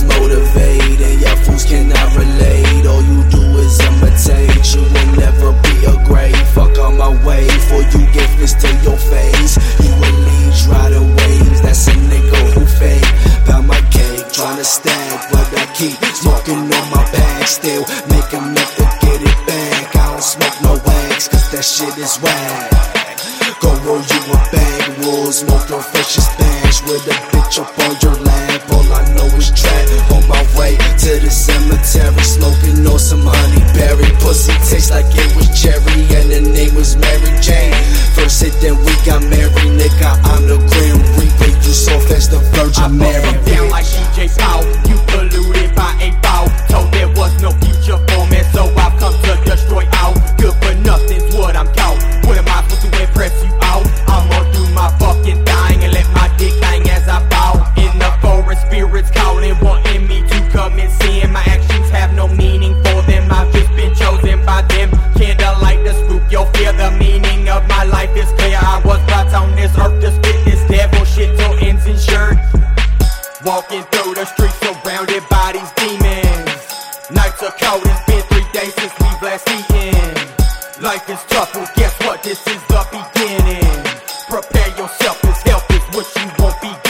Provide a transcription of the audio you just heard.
niggas motivate, and y'all fools cannot relate. All you do is imitate, you will never be a great. Fuck on my way, for you get fist to your face. You will lead rider waves, that's a nigga who fake. Pound my cake, tryna stack, but I keep smoking on my bag. Still make enough to get it back. I don't smoke no wax, cause that shit is whack. Go roll you a bag, roll, smoke your freshest stash with a bitch up on your lap. All I know is trap. On my way to the cemetery, smoking on some honey berry. Pussy tastes like it was cherry, and the name was Mary Jane. First hit, then we got married, nigga. I'm the Grim Reaper, you soft as the Virgin Mary. I down like DJ Powell, you polluted by a bow. Told there was no future for me, so I've come to destroy all. Good for nothing's what I'm called. What am I supposed to impress you out? I'ma do my fucking thing and let my dick hang as I bow. In the forest, spirits calling, wanting me to come and sin. My actions have no meaning for them, I've just been chosen by them. Candlelight to spook your fear, the meaning of my life is clear. I was brought on this earth to spit this devil shit till ends insured. Walking through the streets surrounded by these demons. Nights are cold, it's been 3 days since we've last eaten. Life is tough, well guess what, this is the beginning. Prepare yourself, cause help is what you won't be